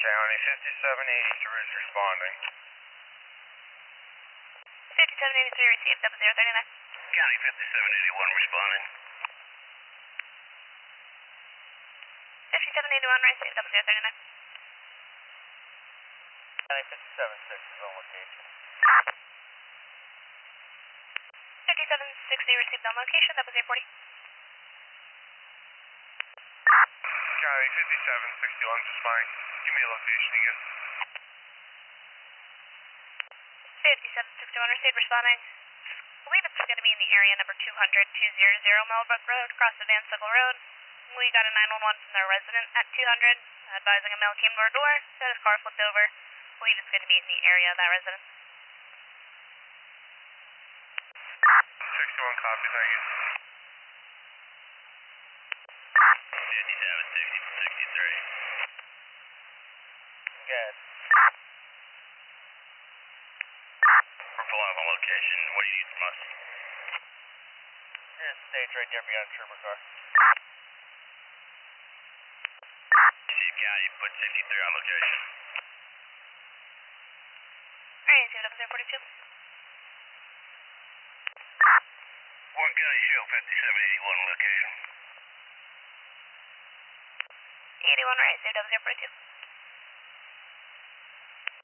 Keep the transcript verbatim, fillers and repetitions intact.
County fifty-seven eighty-three is responding. fifty-seven eighty-three received, double zero thirty-nine. County fifty-seven eighty-one responding. fifty-seven eighty-one received, double zero thirty-nine. County fifty-seven six is on location. fifty-seven sixty received on location, double zero forty. County fifty-seven sixty-one is responding. Give me a location again. fifty-seven sixty-one received, responding. I believe it's going to be in the area number two hundred, two hundred Mellbrook Road, across the Van Sickle Road. We got a nine one one from their resident at two hundred, advising a male came to our door, said his car flipped over. I believe it's going to be in the area of that residence. sixty-one copy, thank you. fifty-seven sixty-three. Good. We're full out on location. What do you need from us? Here's the stage right there behind the trooper car. Receive County, put sixty-three on location. Alright, see double zero forty-two. One County show fifty-seven eighty-one location. eighty-one right, see double zero forty-two.